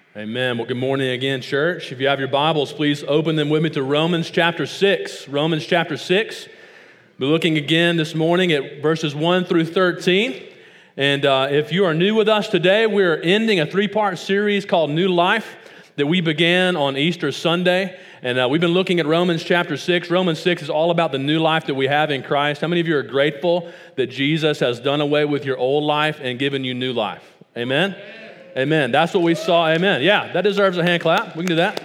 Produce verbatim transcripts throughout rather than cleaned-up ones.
Amen. Well, good morning again, church. If you have your Bibles, please open them with me to Romans chapter six. Romans chapter six. We're looking again this morning at verses one through thirteen. And uh, if you are new with us today, we're ending a three-part series called New Life that we began on Easter Sunday. And uh, we've been looking at Romans chapter six. Romans six is all about the new life that we have in Christ. How many of you are grateful that Jesus has done away with your old life and given you new life? Amen? Amen. Amen. That's what we saw. Amen. Yeah, that deserves a hand clap. We can do that.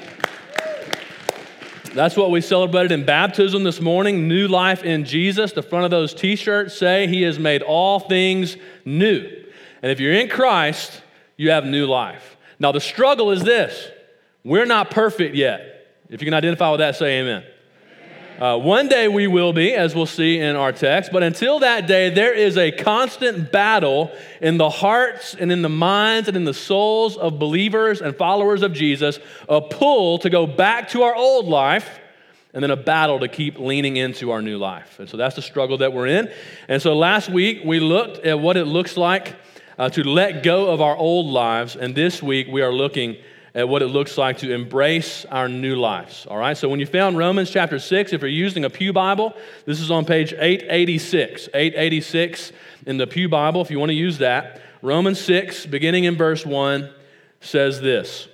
That's what we celebrated in baptism this morning, new life in Jesus. The front of those t-shirts say He has made all things new. And if you're in Christ, you have new life. Now, the struggle is this. We're not perfect yet. If you can identify with that, say amen. Uh, one day we will be, as we'll see in our text, but until that day, there is a constant battle in the hearts and in the minds and in the souls of believers and followers of Jesus, a pull to go back to our old life, and then a battle to keep leaning into our new life. And so that's the struggle that we're in. And so last week, we looked at what it looks like uh, to let go of our old lives, and this week we are looking at what it looks like to embrace our new lives, all right? So when you found Romans chapter six, if you're using a Pew Bible, this is on page eight eighty-six, eight eighty-six in the Pew Bible, if you want to use that. Romans six, beginning in verse one, says this,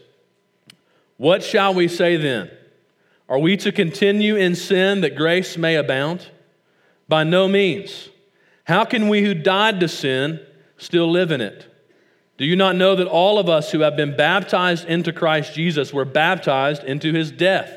"What shall we say then? Are we to continue in sin that grace may abound? By no means. How can we who died to sin still live in it? Do you not know that all of us who have been baptized into Christ Jesus were baptized into His death?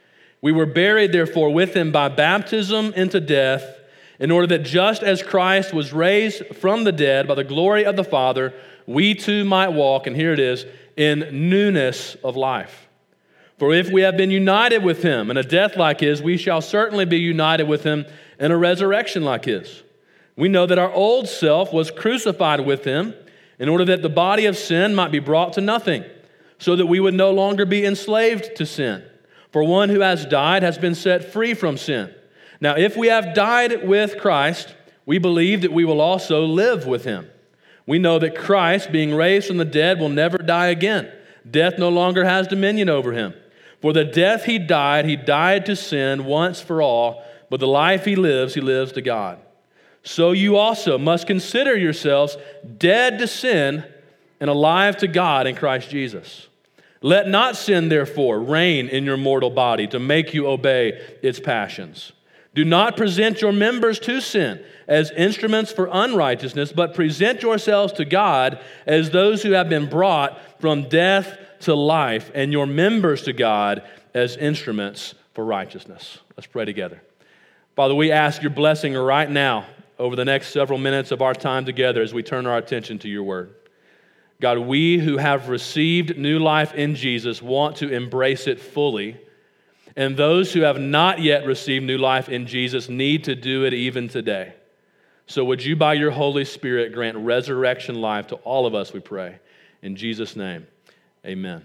We were buried, therefore, with Him by baptism into death, in order that just as Christ was raised from the dead by the glory of the Father, we too might walk," and here it is, "in newness of life. For if we have been united with Him in a death like His, we shall certainly be united with Him in a resurrection like His. We know that our old self was crucified with Him, in order that the body of sin might be brought to nothing, so that we would no longer be enslaved to sin. For one who has died has been set free from sin. Now, if we have died with Christ, we believe that we will also live with Him. We know that Christ, being raised from the dead, will never die again. Death no longer has dominion over Him. For the death He died, He died to sin once for all, but the life He lives, He lives to God. So you also must consider yourselves dead to sin and alive to God in Christ Jesus. Let not sin, therefore, reign in your mortal body to make you obey its passions. Do not present your members to sin as instruments for unrighteousness, but present yourselves to God as those who have been brought from death to life, and your members to God as instruments for righteousness." Let's pray together. Father, we ask your blessing right now over the next several minutes of our time together as we turn our attention to your word. God, we who have received new life in Jesus want to embrace it fully, and those who have not yet received new life in Jesus need to do it even today. So would you, by your Holy Spirit, grant resurrection life to all of us, we pray. In Jesus' name, amen.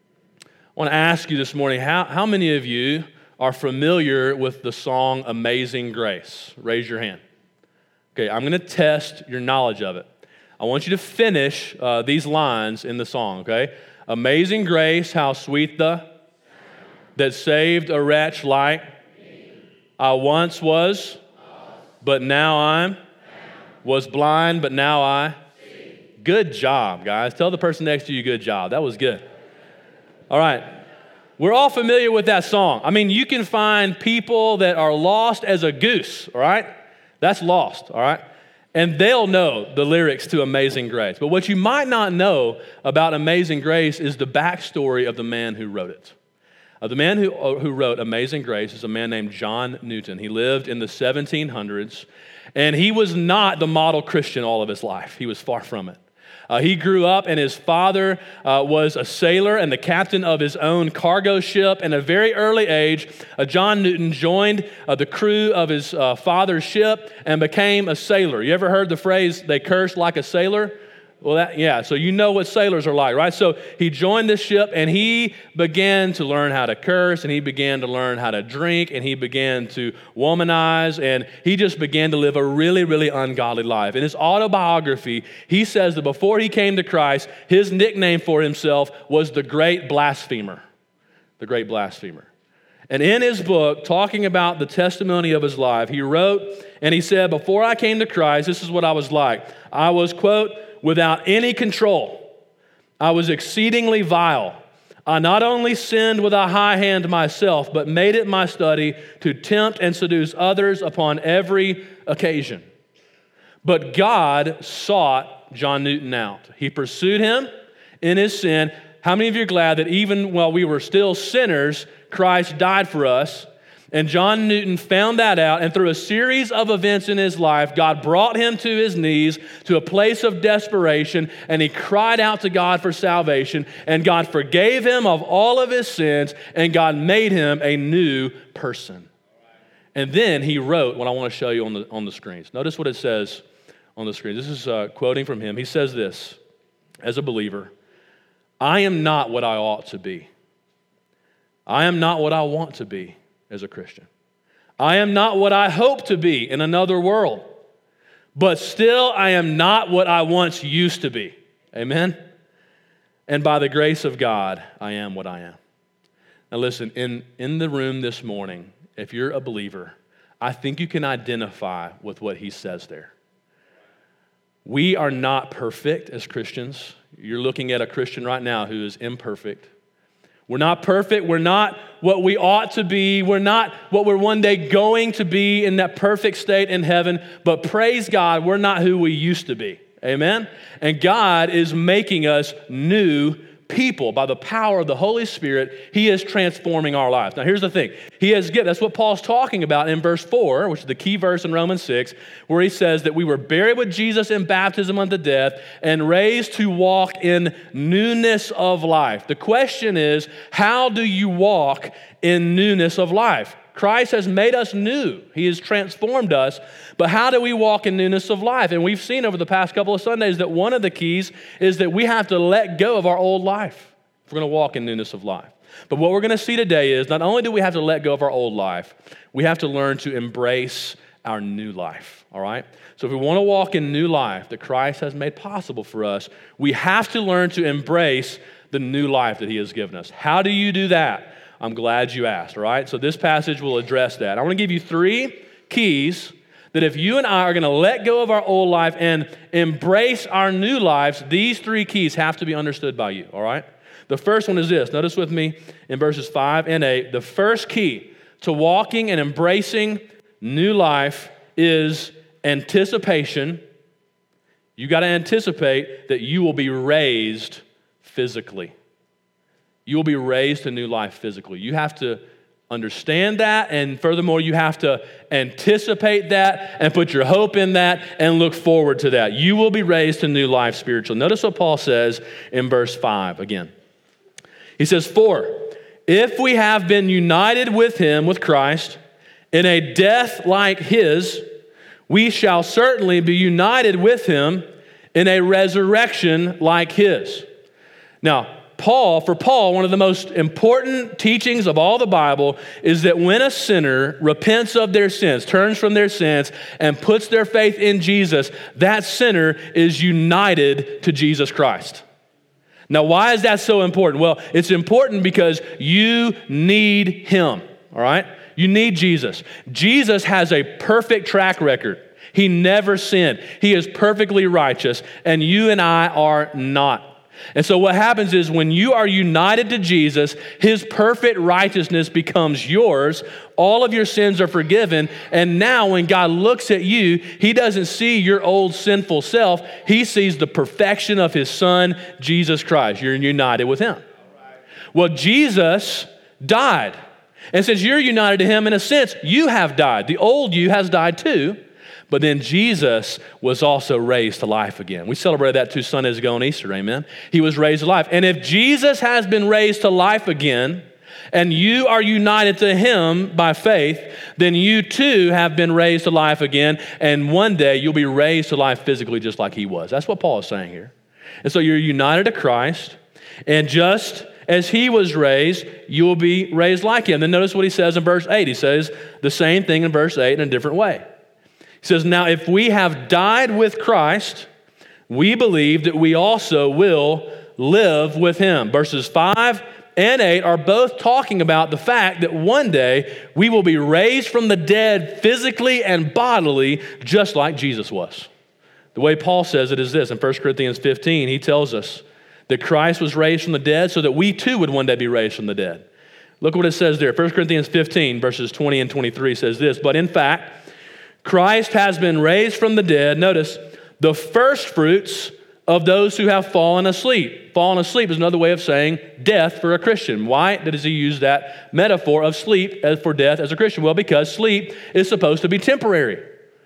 I want to ask you this morning, how, how many of you are familiar with the song Amazing Grace? Raise your hand. Okay, I'm going to test your knowledge of it. I want you to finish uh, these lines in the song, okay? Amazing grace, how sweet the that saved a wretch like I once was, but now I'm was blind, but now I Good job, guys. Tell the person next to you, good job. That was good. All right. We're all familiar with that song. I mean, you can find people that are lost as a goose, all right? That's lost, all right? And they'll know the lyrics to Amazing Grace. But what you might not know about Amazing Grace is the backstory of the man who wrote it. Uh, the man who, uh, who wrote Amazing Grace is a man named John Newton. He lived in the seventeen hundreds, and he was not the model Christian all of his life. He was far from it. Uh, he grew up, and his father uh, was a sailor and the captain of his own cargo ship. And at a very early age, uh, John Newton joined uh, the crew of his uh, father's ship and became a sailor. You ever heard the phrase, "they cursed like a sailor"? Well, that, yeah, so you know what sailors are like, right? So he joined this ship and he began to learn how to curse and he began to learn how to drink and he began to womanize and he just began to live a really, really ungodly life. In his autobiography, he says that before he came to Christ, his nickname for himself was the Great Blasphemer. The Great Blasphemer. And in his book, talking about the testimony of his life, he wrote and he said, before I came to Christ, this is what I was like. I was, quote, without any control. I was exceedingly vile. I not only sinned with a high hand myself, but made it my study to tempt and seduce others upon every occasion. But God sought John Newton out. He pursued him in his sin. How many of you are glad that even while we were still sinners, Christ died for us? And John Newton found that out, and through a series of events in his life, God brought him to his knees, to a place of desperation, and he cried out to God for salvation, and God forgave him of all of his sins, and God made him a new person. And then he wrote what I want to show you on the, on the screens. Notice what it says on the screen. This is uh, quoting from him. He says this, as a believer, I am not what I ought to be. I am not what I want to be. As a Christian. I am not what I hope to be in another world, but still I am not what I once used to be. Amen? And by the grace of God, I am what I am. Now listen, in, in the room this morning, if you're a believer, I think you can identify with what he says there. We are not perfect as Christians. You're looking at a Christian right now who is imperfect. We're not perfect. We're not what we ought to be. We're not what we're one day going to be in that perfect state in heaven. But praise God, we're not who we used to be. Amen? And God is making us new people by the power of the Holy Spirit. He is transforming our lives. Now, here's the thing. He has given, that's what Paul's talking about in verse four, which is the key verse in Romans six, where he says that we were buried with Jesus in baptism unto death and raised to walk in newness of life. The question is, how do you walk in newness of life? Christ has made us new. He has transformed us. But how do we walk in newness of life? And we've seen over the past couple of Sundays that one of the keys is that we have to let go of our old life if we're going to walk in newness of life. But what we're going to see today is not only do we have to let go of our old life, we have to learn to embrace our new life, all right? So if we want to walk in new life that Christ has made possible for us, we have to learn to embrace the new life that he has given us. How do you do that? I'm glad you asked, all right? So this passage will address that. I want to give you three keys that if you and I are going to let go of our old life and embrace our new lives, these three keys have to be understood by you, all right? The first one is this. Notice with me in verses five and eight. The first key to walking and embracing new life is anticipation. You got to anticipate that you will be raised physically. You will be raised to new life physically. You have to understand that, and furthermore, you have to anticipate that and put your hope in that and look forward to that. You will be raised to new life spiritually. Notice what Paul says in verse five again. He says, "For if we have been united with him, with Christ, in a death like his, we shall certainly be united with him in a resurrection like his." Now, Paul, for Paul, one of the most important teachings of all the Bible is that when a sinner repents of their sins, turns from their sins, and puts their faith in Jesus, that sinner is united to Jesus Christ. Now, why is that so important? Well, it's important because you need him, all right? You need Jesus. Jesus has a perfect track record. He never sinned. He is perfectly righteous, and you and I are not. And so what happens is when you are united to Jesus, his perfect righteousness becomes yours. All of your sins are forgiven. And now when God looks at you, he doesn't see your old sinful self. He sees the perfection of his son, Jesus Christ. You're united with him. Well, Jesus died. And since you're united to him, in a sense, you have died. The old you has died too. But then Jesus was also raised to life again. We celebrated that two Sundays ago on Easter, amen? He was raised to life. And if Jesus has been raised to life again, and you are united to him by faith, then you too have been raised to life again, and one day you'll be raised to life physically just like he was. That's what Paul is saying here. And so you're united to Christ, and just as he was raised, you will be raised like him. Then notice what he says in verse eight. He says the same thing in verse eight in a different way. He says, now if we have died with Christ, we believe that we also will live with him. Verses five and eight are both talking about the fact that one day we will be raised from the dead physically and bodily, just like Jesus was. The way Paul says it is this. In First Corinthians fifteen, he tells us that Christ was raised from the dead so that we too would one day be raised from the dead. Look what it says there. First Corinthians fifteen, verses twenty and twenty-three says this, but in fact, Christ has been raised from the dead, notice, the first fruits of those who have fallen asleep. Fallen asleep is another way of saying death for a Christian. Why does he use that metaphor of sleep as for death as a Christian? Well, because sleep is supposed to be temporary.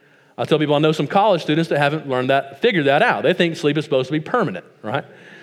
I tell people I know some college students that haven't learned that, figured that out. They think sleep is supposed to be permanent, right?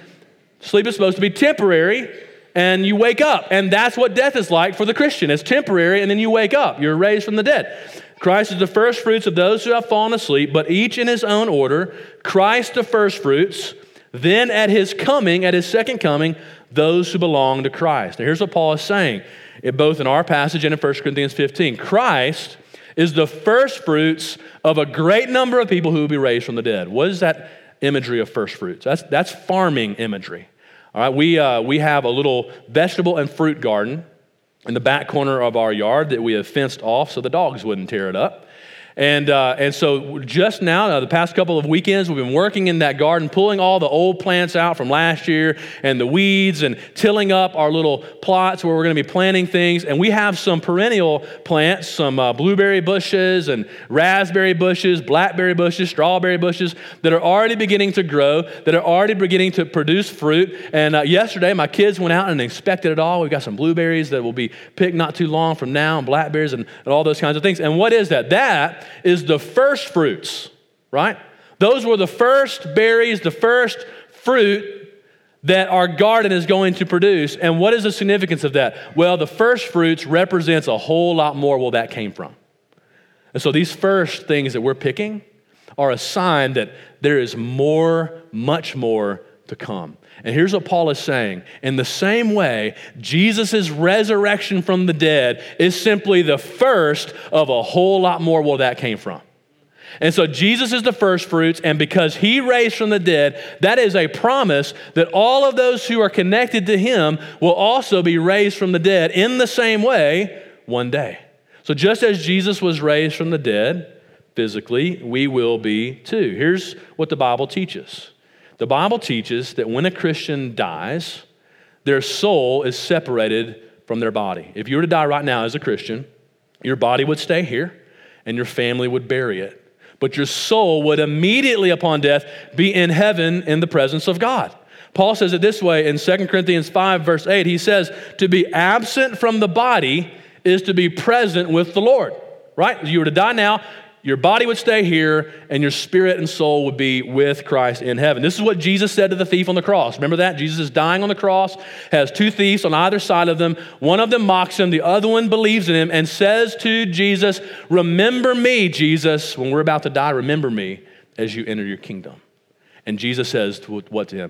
Sleep is supposed to be temporary, and you wake up. And that's what death is like for the Christian. It's temporary, and then you wake up. You're raised from the dead. Christ is the first fruits of those who have fallen asleep, but each in his own order. Christ the first fruits, then at his coming, at his second coming, those who belong to Christ. Now here's what Paul is saying, both in our passage and in First Corinthians fifteen. Christ is the first fruits of a great number of people who will be raised from the dead. What is that imagery of first fruits? That's, that's farming imagery. All right, we, uh, we have a little vegetable and fruit garden in the back corner of our yard that we have fenced off so the dogs wouldn't tear it up. And uh, and so just now, uh, the past couple of weekends, we've been working in that garden, pulling all the old plants out from last year and the weeds and tilling up our little plots where we're going to be planting things. And we have some perennial plants, some uh, blueberry bushes and raspberry bushes, blackberry bushes, strawberry bushes that are already beginning to grow, that are already beginning to produce fruit. And uh, yesterday, my kids went out and inspected it all. We've got some blueberries that will be picked not too long from now, and blackberries and, and all those kinds of things. And what is that? That is the first fruits, right? Those were the first berries, the first fruit that our garden is going to produce. And what is the significance of that? Well, the first fruits represents a whole lot more where that came from. And so these first things that we're picking are a sign that there is more, much more to come. And here's what Paul is saying. In the same way, Jesus' resurrection from the dead is simply the first of a whole lot more where that came from. And so Jesus is the first fruits, and because he raised from the dead, that is a promise that all of those who are connected to him will also be raised from the dead in the same way one day. So just as Jesus was raised from the dead physically, we will be too. Here's what the Bible teaches. The Bible teaches that when a Christian dies, their soul is separated from their body. If you were to die right now as a Christian, your body would stay here and your family would bury it. But your soul would immediately upon death be in heaven in the presence of God. Paul says it this way in Second Corinthians five, verse eight. He says, to be absent from the body is to be present with the Lord, right? If you were to die now, your body would stay here, and your spirit and soul would be with Christ in heaven. This is what Jesus said to the thief on the cross. Remember that? Jesus is dying on the cross, has two thieves on either side of them. One of them mocks him, the other one believes in him, and says to Jesus, remember me, Jesus, when we're about to die, remember me as you enter your kingdom. And Jesus says to, what to him?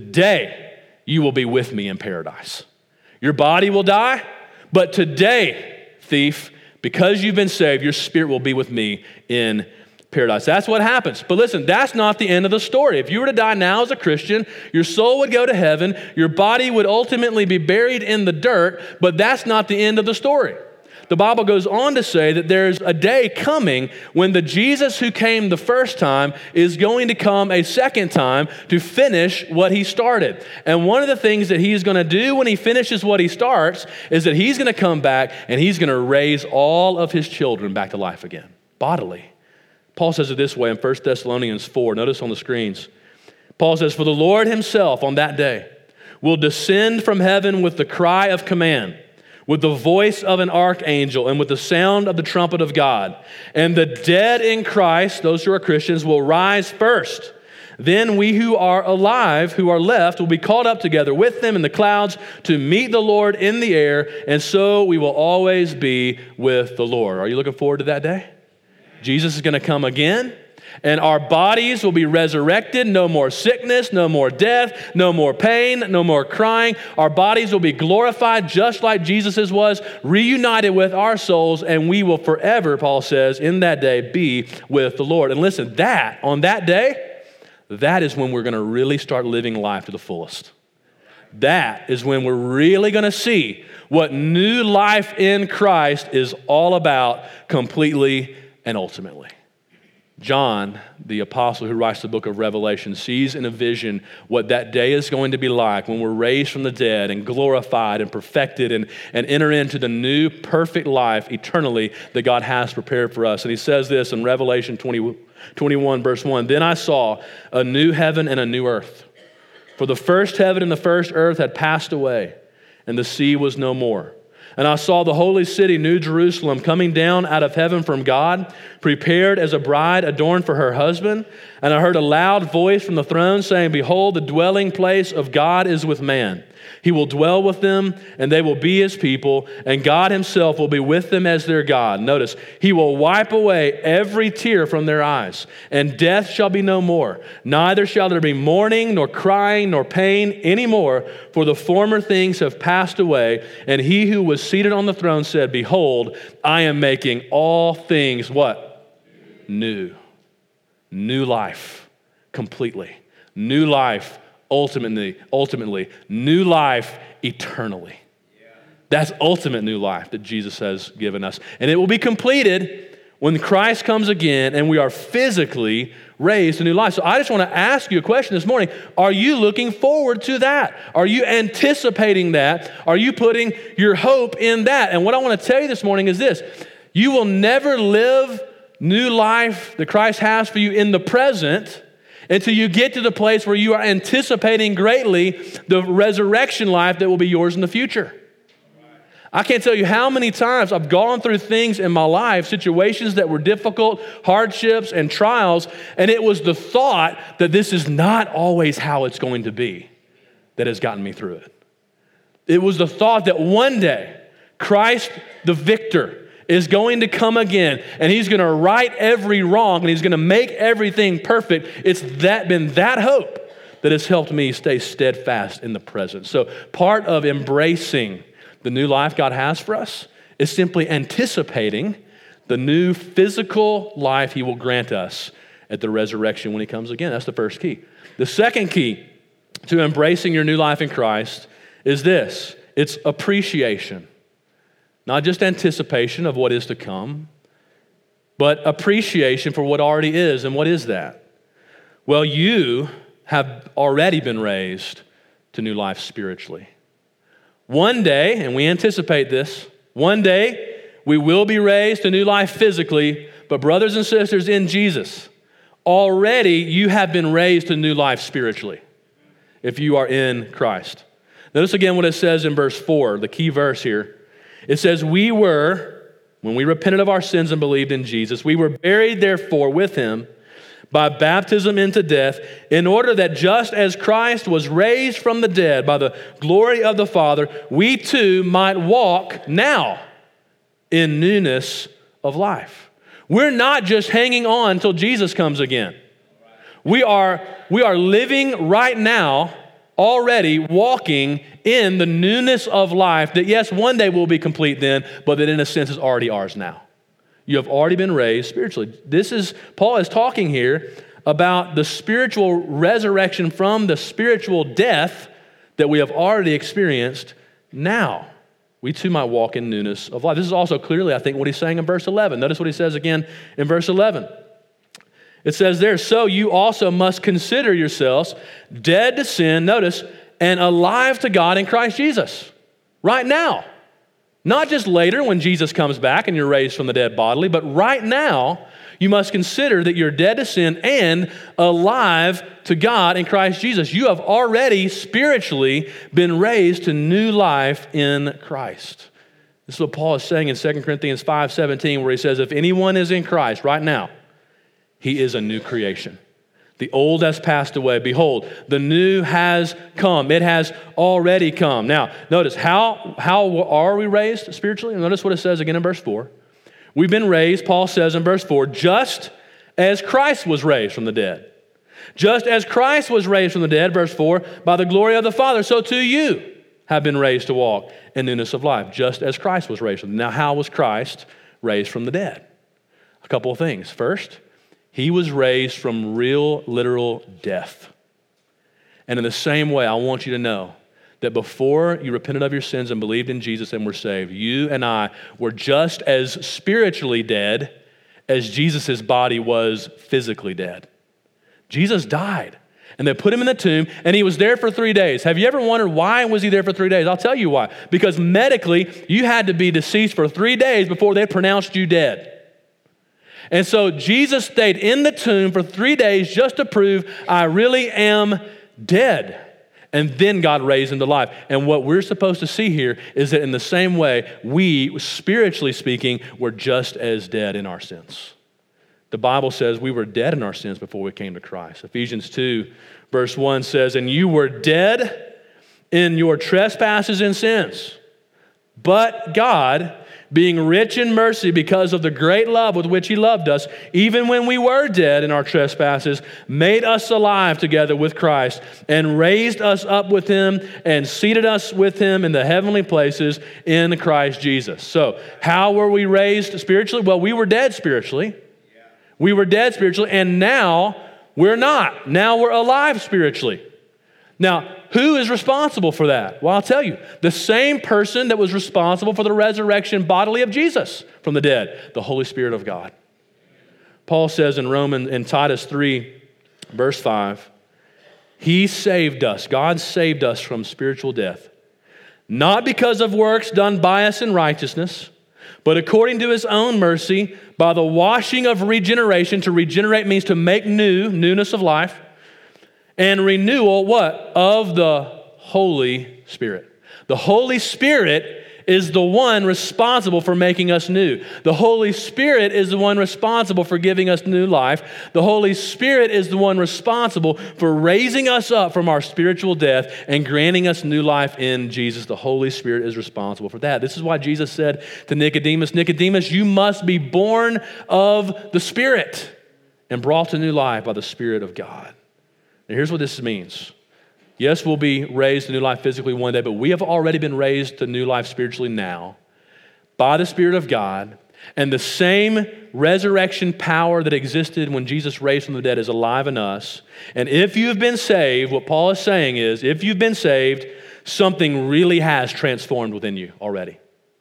Today you will be with me in paradise. Your body will die, but today, thief, because you've been saved, your spirit will be with me in paradise. That's what happens. But listen, that's not the end of the story. If you were to die now as a Christian, your soul would go to heaven, your body would ultimately be buried in the dirt, but that's not the end of the story. The Bible goes on to say that there's a day coming when the Jesus who came the first time is going to come a second time to finish what he started. And one of the things that he's going to do when he finishes what he starts is that he's going to come back and he's going to raise all of his children back to life again, bodily. Paul says it this way in First Thessalonians four. Notice on the screens. Paul says, for the Lord himself on that day will descend from heaven with the cry of command, with the voice of an archangel, and with the sound of the trumpet of God. And the dead in Christ, those who are Christians, will rise first. Then we who are alive, who are left, will be caught up together with them in the clouds to meet the Lord in the air, and so we will always be with the Lord. Are you looking forward to that day? Jesus is going to come again, And our bodies will be resurrected. No more sickness, no more death, no more pain, no more crying. Our bodies will be glorified just like Jesus's was, reunited with our souls, and we will forever, Paul says, in that day be with the Lord. And listen, that, on that day, that is when we're going to really start living life to the fullest. That is when we're really going to see what new life in Christ is all about completely and ultimately. John, the apostle who writes the book of Revelation, sees in a vision what that day is going to be like when we're raised from the dead and glorified and perfected and, and enter into the new perfect life eternally that God has prepared for us. And he says this in Revelation twenty, twenty-one, verse one, "Then I saw a new heaven and a new earth. For the first heaven and the first earth had passed away, and the sea was no more. And I saw the holy city, New Jerusalem, coming down out of heaven from God, prepared as a bride adorned for her husband. And I heard a loud voice from the throne saying, 'Behold, the dwelling place of God is with man. He will dwell with them, and they will be his people, and God himself will be with them as their God.' Notice, he will wipe away every tear from their eyes, and death shall be no more. Neither shall there be mourning, nor crying, nor pain anymore, for the former things have passed away. And he who was seated on the throne said, 'Behold, I am making all things,' what? New. New life, completely. New life, ultimately, ultimately. New life, eternally. That's ultimate new life that Jesus has given us. And it will be completed when Christ comes again and we are physically raised to new life. So I just want to ask you a question this morning. Are you looking forward to that? Are you anticipating that? Are you putting your hope in that? And what I want to tell you this morning is this. You will never live new life that Christ has for you in the present until you get to the place where you are anticipating greatly the resurrection life that will be yours in the future. I can't tell you how many times I've gone through things in my life, situations that were difficult, hardships and trials, and it was the thought that this is not always how it's going to be that has gotten me through it. It was the thought that one day, Christ the victor is going to come again, and he's going to right every wrong, and he's going to make everything perfect. It's that been that hope that has helped me stay steadfast in the present. So part of embracing the new life God has for us is simply anticipating the new physical life he will grant us at the resurrection when he comes again. That's the first key. The second key to embracing your new life in Christ is this. It's appreciation. Not just anticipation of what is to come, but appreciation for what already is. And what is that? Well, you have already been raised to new life spiritually. One day, and we anticipate this, one day we will be raised to new life physically, but brothers and sisters in Jesus, already you have been raised to new life spiritually if you are in Christ. Notice again what it says in verse four, the key verse here. It says, we were, when we repented of our sins and believed in Jesus, we were buried therefore with him by baptism into death, in order that just as Christ was raised from the dead by the glory of the Father, we too might walk now in newness of life. We're not just hanging on until Jesus comes again. We are, we are living right now, already walking in the newness of life that, yes, one day will be complete then, but that in a sense is already ours now. You have already been raised spiritually. This is, Paul is talking here about the spiritual resurrection from the spiritual death that we have already experienced now. We too might walk in newness of life. This is also clearly, I think, what he's saying in verse eleven. Notice what he says again in verse eleven. It says there, so you also must consider yourselves dead to sin, notice, and alive to God in Christ Jesus. Right now. Not just later when Jesus comes back and you're raised from the dead bodily, but right now you must consider that you're dead to sin and alive to God in Christ Jesus. You have already spiritually been raised to new life in Christ. This is what Paul is saying in Second Corinthians five seventeen, where he says, if anyone is in Christ right now, he is a new creation. The old has passed away. Behold, the new has come. It has already come. Now, notice, how, how are we raised spiritually? Notice what it says again in verse four. We've been raised, Paul says in verse four, just as Christ was raised from the dead. Just as Christ was raised from the dead, verse four, by the glory of the Father, so too you have been raised to walk in newness of life, just as Christ was raised from the dead. Now, how was Christ raised from the dead? A couple of things. First, he was raised from real, literal death. And in the same way, I want you to know that before you repented of your sins and believed in Jesus and were saved, you and I were just as spiritually dead as Jesus' body was physically dead. Jesus died, and they put him in the tomb, and he was there for three days. Have you ever wondered why was he there for three days? I'll tell you why. Because medically, you had to be deceased for three days before they pronounced you dead. And so Jesus stayed in the tomb for three days just to prove I really am dead. And then God raised him to life. And what we're supposed to see here is that in the same way, we, spiritually speaking, were just as dead in our sins. The Bible says we were dead in our sins before we came to Christ. Ephesians two, verse one says, and you were dead in your trespasses and sins, but God, being rich in mercy because of the great love with which he loved us, even when we were dead in our trespasses, made us alive together with Christ and raised us up with him and seated us with him in the heavenly places in Christ Jesus. So how were we raised spiritually? Well, we were dead spiritually. We were dead spiritually, and now we're not. Now we're alive spiritually. Now, who is responsible for that? Well, I'll tell you, the same person that was responsible for the resurrection bodily of Jesus from the dead, the Holy Spirit of God. Paul says in Romans, in Titus three, verse five, he saved us, God saved us from spiritual death, not because of works done by us in righteousness, but according to his own mercy, by the washing of regeneration. To regenerate means to make new, newness of life, and renewal, what? Of the Holy Spirit. The Holy Spirit is the one responsible for making us new. The Holy Spirit is the one responsible for giving us new life. The Holy Spirit is the one responsible for raising us up from our spiritual death and granting us new life in Jesus. The Holy Spirit is responsible for that. This is why Jesus said to Nicodemus, Nicodemus, you must be born of the Spirit and brought to new life by the Spirit of God. And here's what this means. Yes, we'll be raised to new life physically one day, but we have already been raised to new life spiritually now by the Spirit of God, and the same resurrection power that existed when Jesus raised from the dead is alive in us. And if you've been saved, what Paul is saying is, if you've been saved, something really has transformed within you already.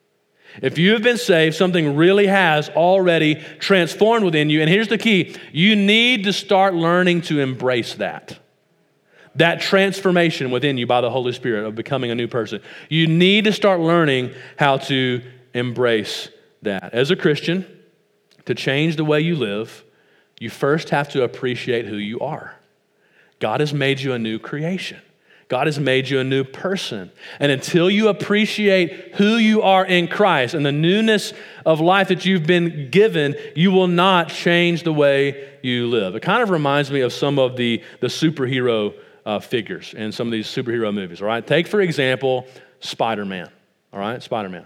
If you have been saved, something really has already transformed within you. And here's the key. You need to start learning to embrace that. That transformation within you by the Holy Spirit of becoming a new person. You need to start learning how to embrace that. As a Christian, to change the way you live, you first have to appreciate who you are. God has made you a new creation. God has made you a new person. And until you appreciate who you are in Christ and the newness of life that you've been given, you will not change the way you live. It kind of reminds me of some of the, the superhero uh, figures in some of these superhero movies, all right? Take, for example, Spider-Man, all right? Spider-Man.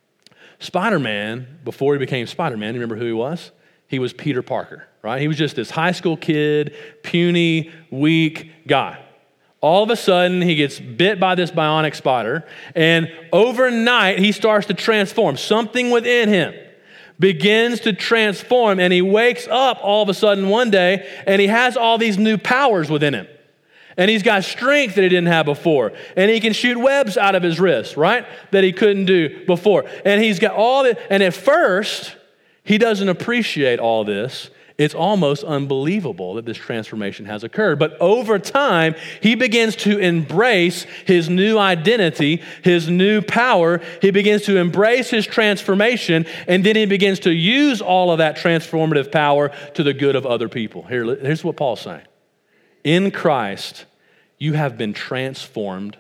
Spider-Man, before he became Spider-Man, you remember who he was? He was Peter Parker, right? He was just this high school kid, puny, weak guy. All of a sudden, he gets bit by this bionic spider, and overnight, he starts to transform. Something within him begins to transform, and he wakes up all of a sudden one day, and he has all these new powers within him. And he's got strength that he didn't have before. And he can shoot webs out of his wrists, right? That he couldn't do before. And he's got all this, and at first, he doesn't appreciate all this. It's almost unbelievable that this transformation has occurred. But over time, he begins to embrace his new identity, his new power. He begins to embrace his transformation, and then he begins to use all of that transformative power to the good of other people. Here, here's what Paul's saying. In Christ, you have been transformed.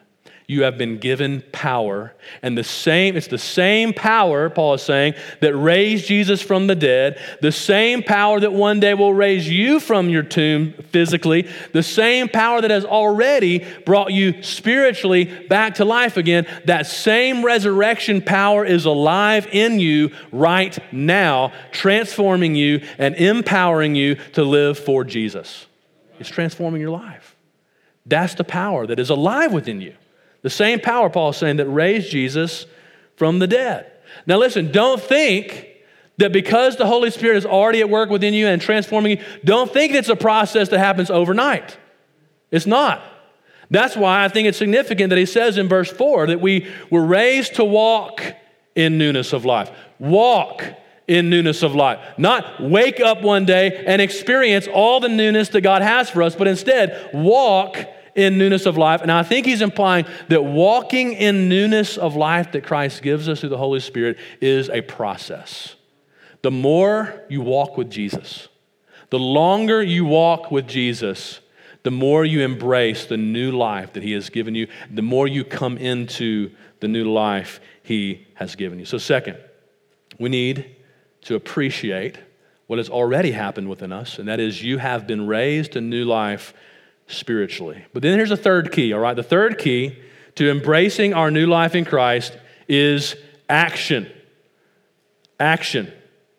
you have been given power. And the same, it's the same power, Paul is saying, that raised Jesus from the dead, the same power that one day will raise you from your tomb physically, the same power that has already brought you spiritually back to life again. That same resurrection power is alive in you right now, transforming you and empowering you to live for Jesus. It's transforming your life. That's the power that is alive within you. The same power, Paul is saying, that raised Jesus from the dead. Now listen, don't think that because the Holy Spirit is already at work within you and transforming you, don't think it's a process that happens overnight. It's not. That's why I think it's significant that he says in verse four that we were raised to walk in newness of life. Walk in newness of life. Not wake up one day and experience all the newness that God has for us, but instead walk in newness of life. And I think he's implying that walking in newness of life that Christ gives us through the Holy Spirit is a process. The more you walk with Jesus, the longer you walk with Jesus, the more you embrace the new life that he has given you, the more you come into the new life he has given you. So second, we need to appreciate what has already happened within us, and that is you have been raised to new life spiritually. But then here's a third key, all right? The third key to embracing our new life in Christ is action. Action.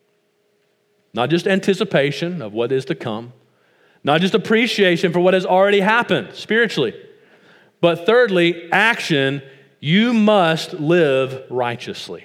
Not just anticipation of what is to come, not just appreciation for what has already happened spiritually, but thirdly, action. You must live righteously.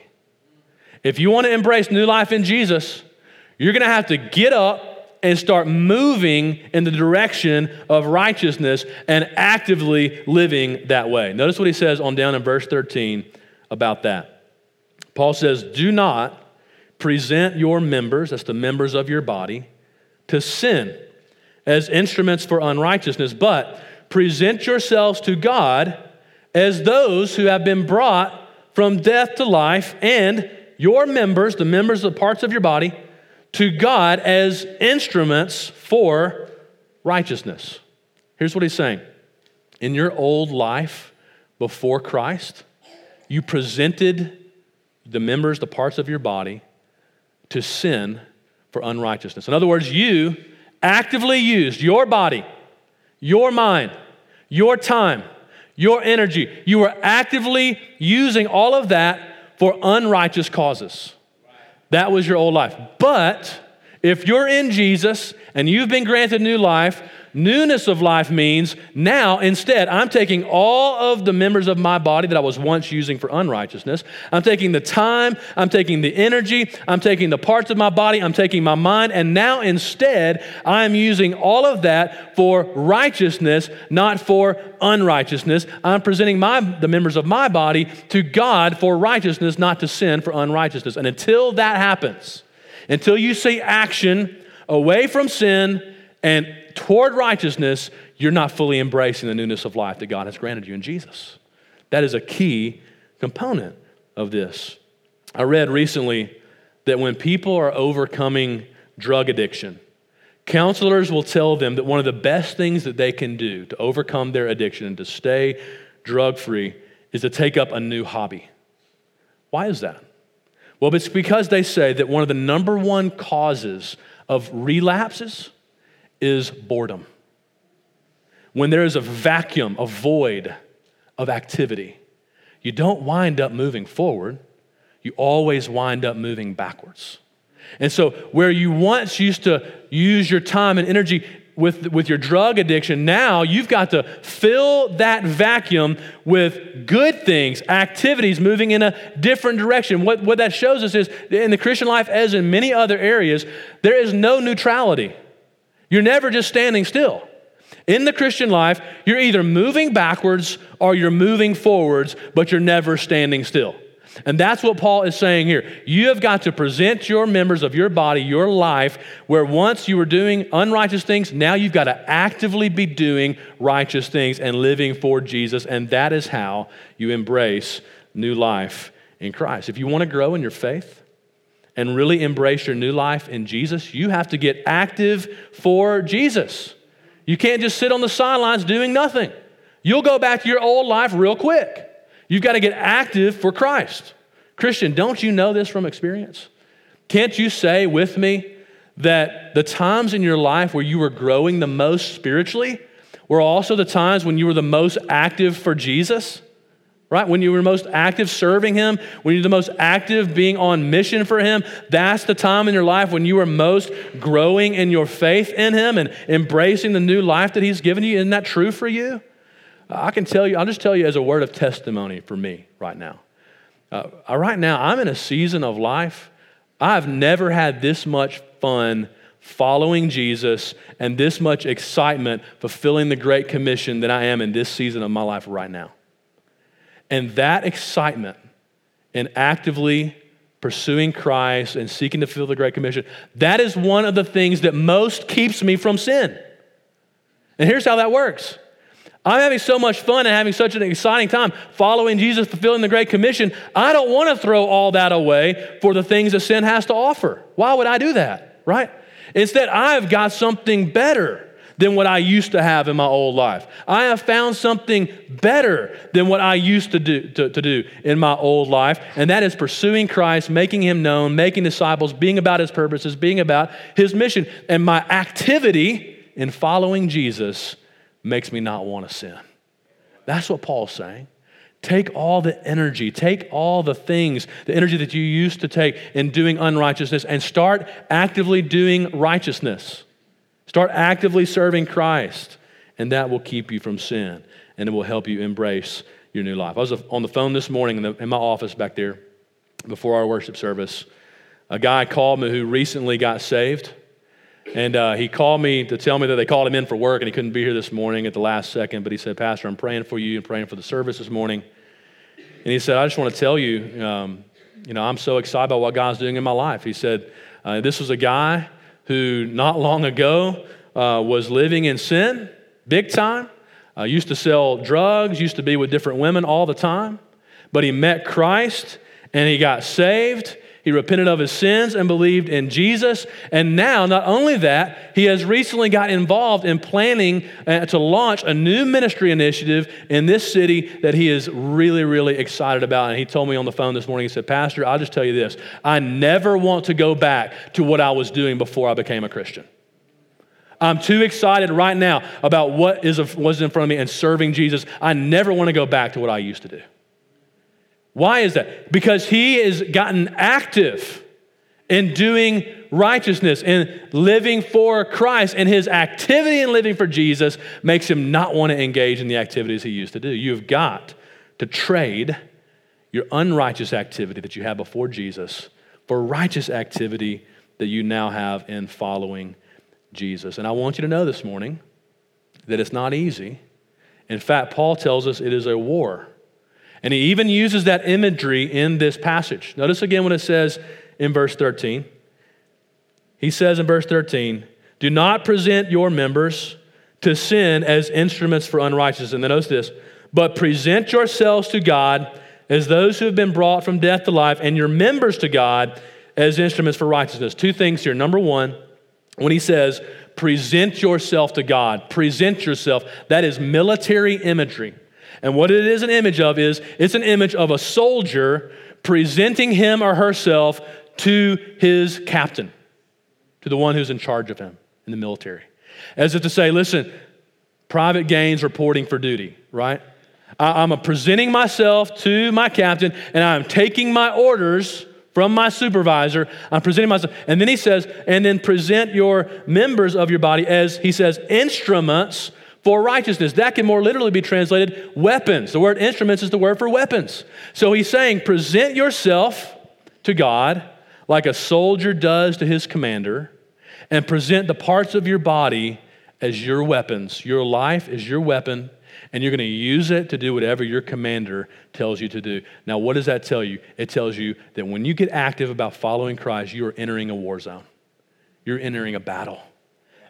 If you want to embrace new life in Jesus, you're going to have to get up and start moving in the direction of righteousness and actively living that way. Notice what he says on down in verse thirteen about that. Paul says, do not present your members, that's the members of your body, to sin as instruments for unrighteousness, but present yourselves to God as those who have been brought from death to life, and your members, the members of the parts of your body, to God as instruments for righteousness. Here's what he's saying. In your old life before Christ, you presented the members, the parts of your body, to sin for unrighteousness. In other words, you actively used your body, your mind, your time, your energy. You were actively using all of that for unrighteous causes. That was your old life. But if you're in Jesus and you've been granted new life, newness of life means now instead I'm taking all of the members of my body that I was once using for unrighteousness. I'm taking the time, I'm taking the energy, I'm taking the parts of my body, I'm taking my mind, and now instead I'm using all of that for righteousness, not for unrighteousness. I'm presenting my the members of my body to God for righteousness, not to sin for unrighteousness. And until that happens, until you see action away from sin and toward righteousness, you're not fully embracing the newness of life that God has granted you in Jesus. That is a key component of this. I read recently that when people are overcoming drug addiction, counselors will tell them that one of the best things that they can do to overcome their addiction and to stay drug-free is to take up a new hobby. Why is that? Well, it's because they say that one of the number one causes of relapses is boredom. When there is a vacuum, a void of activity, you don't wind up moving forward, you always wind up moving backwards. And so where you once used to use your time and energy with, with your drug addiction, now you've got to fill that vacuum with good things, activities moving in a different direction. What, what that shows us is in the Christian life, as in many other areas, there is no neutrality. You're never just standing still. In the Christian life, you're either moving backwards or you're moving forwards, but you're never standing still. And that's what Paul is saying here. You have got to present your members of your body, your life, where once you were doing unrighteous things, now you've got to actively be doing righteous things and living for Jesus. And that is how you embrace new life in Christ. If you want to grow in your faith and really embrace your new life in Jesus, you have to get active for Jesus. You can't just sit on the sidelines doing nothing. You'll go back to your old life real quick. You've got to get active for Christ. Christian, don't you know this from experience? Can't you say with me that the times in your life where you were growing the most spiritually were also the times when you were the most active for Jesus? Right? When you were most active serving him, when you're the most active being on mission for him, that's the time in your life when you were most growing in your faith in him and embracing the new life that he's given you. Isn't that true for you? I can tell you, I'll just tell you as a word of testimony for me right now. Uh, right now, I'm in a season of life. I've never had this much fun following Jesus and this much excitement fulfilling the Great Commission than I am in this season of my life right now. And that excitement in actively pursuing Christ and seeking to fulfill the Great Commission, that is one of the things that most keeps me from sin. And here's how that works. I'm having so much fun and having such an exciting time following Jesus, fulfilling the Great Commission. I don't want to throw all that away for the things that sin has to offer. Why would I do that, right? Instead, I've got something better than what I used to have in my old life. I have found something better than what I used to do, to, to do in my old life, and that is pursuing Christ, making him known, making disciples, being about his purposes, being about his mission. And my activity in following Jesus makes me not want to sin. That's what Paul's saying. Take all the energy, take all the things, the energy that you used to take in doing unrighteousness and start actively doing righteousness. Start actively serving Christ, and that will keep you from sin, and it will help you embrace your new life. I was on the phone this morning in, the, in my office back there before our worship service. A guy called me who recently got saved, and uh, he called me to tell me that they called him in for work, and he couldn't be here this morning at the last second, but he said, Pastor, I'm praying for you and praying for the service this morning. And he said, I just want to tell you, um, you know, I'm so excited about what God's doing in my life. He said, uh, this was a guy who not long ago uh, was living in sin, big time, uh, used to sell drugs, used to be with different women all the time, but he met Christ and he got saved. He repented of his sins and believed in Jesus. And now, not only that, he has recently got involved in planning uh, to launch a new ministry initiative in this city that he is really, really excited about. And he told me on the phone this morning, he said, Pastor, I'll just tell you this. I never want to go back to what I was doing before I became a Christian. I'm too excited right now about what is was in front of me and serving Jesus. I never want to go back to what I used to do. Why is that? Because he has gotten active in doing righteousness and living for Christ, and his activity in living for Jesus makes him not want to engage in the activities he used to do. You've got to trade your unrighteous activity that you had before Jesus for righteous activity that you now have in following Jesus. And I want you to know this morning that it's not easy. In fact, Paul tells us it is a war. And he even uses that imagery in this passage. Notice again when it says in verse thirteen. He says in verse thirteen, do not present your members to sin as instruments for unrighteousness. And then notice this, but present yourselves to God as those who have been brought from death to life, and your members to God as instruments for righteousness. Two things here. Number one, when he says, present yourself to God, present yourself, that is military imagery. And what it is an image of is, it's an image of a soldier presenting him or herself to his captain, to the one who's in charge of him in the military. As if to say, listen, Private Gaines reporting for duty, right? I'm presenting myself to my captain, and I'm taking my orders from my supervisor. I'm presenting myself. And then he says, and then present your members of your body as, he says, instruments for righteousness. That can more literally be translated weapons. The word instruments is the word for weapons. So he's saying, present yourself to God like a soldier does to his commander, and present the parts of your body as your weapons. Your life is your weapon, and you're going to use it to do whatever your commander tells you to do. Now, what does that tell you? It tells you that when you get active about following Christ, you are entering a war zone. You're entering a battle.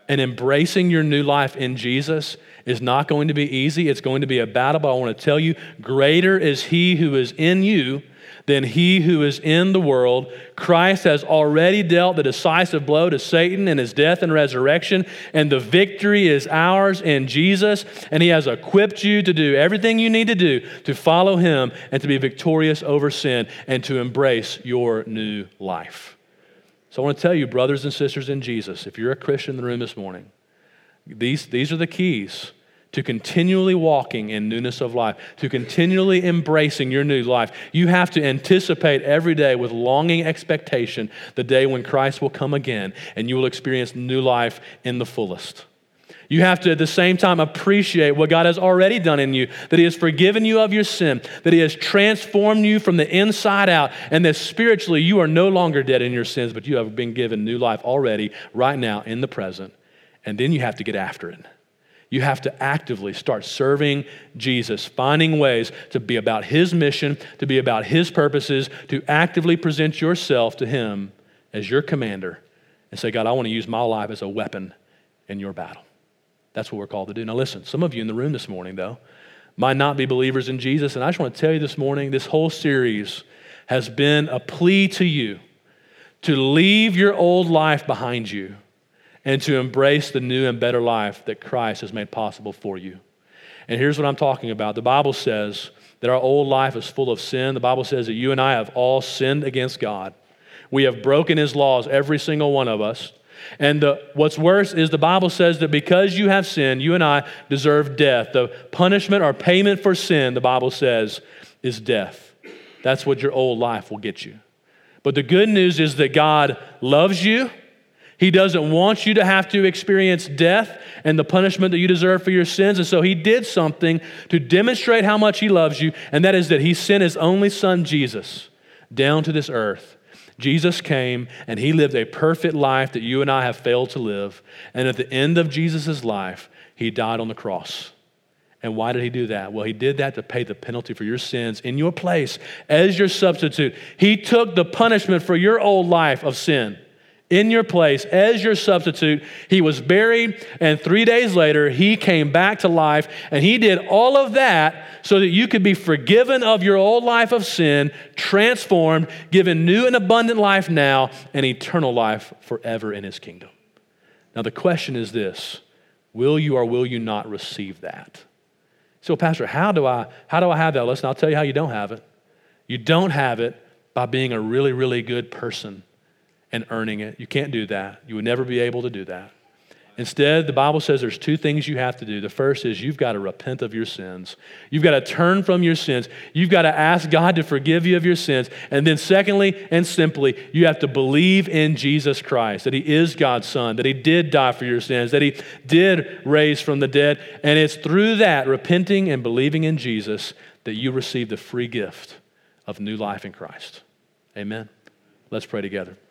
And embracing your new life in Jesus is not going to be easy. It's going to be a battle, but I want to tell you, greater is he who is in you than he who is in the world. Christ has already dealt the decisive blow to Satan in his death and resurrection, and the victory is ours in Jesus, and he has equipped you to do everything you need to do to follow him and to be victorious over sin and to embrace your new life. So I want to tell you, brothers and sisters in Jesus, if you're a Christian in the room this morning, these, these are the keys to continually walking in newness of life, to continually embracing your new life. You have to anticipate every day with longing expectation the day when Christ will come again and you will experience new life in the fullest. You have to, at the same time, appreciate what God has already done in you, that he has forgiven you of your sin, that he has transformed you from the inside out, and that spiritually you are no longer dead in your sins, but you have been given new life already, right now, in the present. And then you have to get after it. You have to actively start serving Jesus, finding ways to be about his mission, to be about his purposes, to actively present yourself to him as your commander and say, God, I want to use my life as a weapon in your battle. That's what we're called to do. Now listen, some of you in the room this morning, though, might not be believers in Jesus, and I just want to tell you this morning, this whole series has been a plea to you to leave your old life behind you and to embrace the new and better life that Christ has made possible for you. And here's what I'm talking about. The Bible says that our old life is full of sin. The Bible says that you and I have all sinned against God. We have broken his laws, every single one of us. And the, what's worse is the Bible says that because you have sinned, you and I deserve death. The punishment or payment for sin, the Bible says, is death. That's what your old life will get you. But the good news is that God loves you. He doesn't want you to have to experience death and the punishment that you deserve for your sins. And so he did something to demonstrate how much he loves you, and that is that he sent his only son, Jesus, down to this earth. Jesus came and he lived a perfect life that you and I have failed to live. And at the end of Jesus' life, he died on the cross. And why did he do that? Well, he did that to pay the penalty for your sins in your place as your substitute. He took the punishment for your old life of sin in your place as your substitute. He was buried, and three days later, he came back to life, and he did all of that so that you could be forgiven of your old life of sin, transformed, given new and abundant life now, and eternal life forever in his kingdom. Now, the question is this: will you or will you not receive that? So, Pastor, how do I, how do I have that? Listen, I'll tell you how you don't have it. You don't have it by being a really, really good person and earning it. You can't do that. You would never be able to do that. Instead, the Bible says there's two things you have to do. The first is you've got to repent of your sins. You've got to turn from your sins. You've got to ask God to forgive you of your sins. And then secondly and simply, you have to believe in Jesus Christ, that he is God's son, that he did die for your sins, that he did raise from the dead. And it's through that, repenting and believing in Jesus, that you receive the free gift of new life in Christ. Amen. Let's pray together.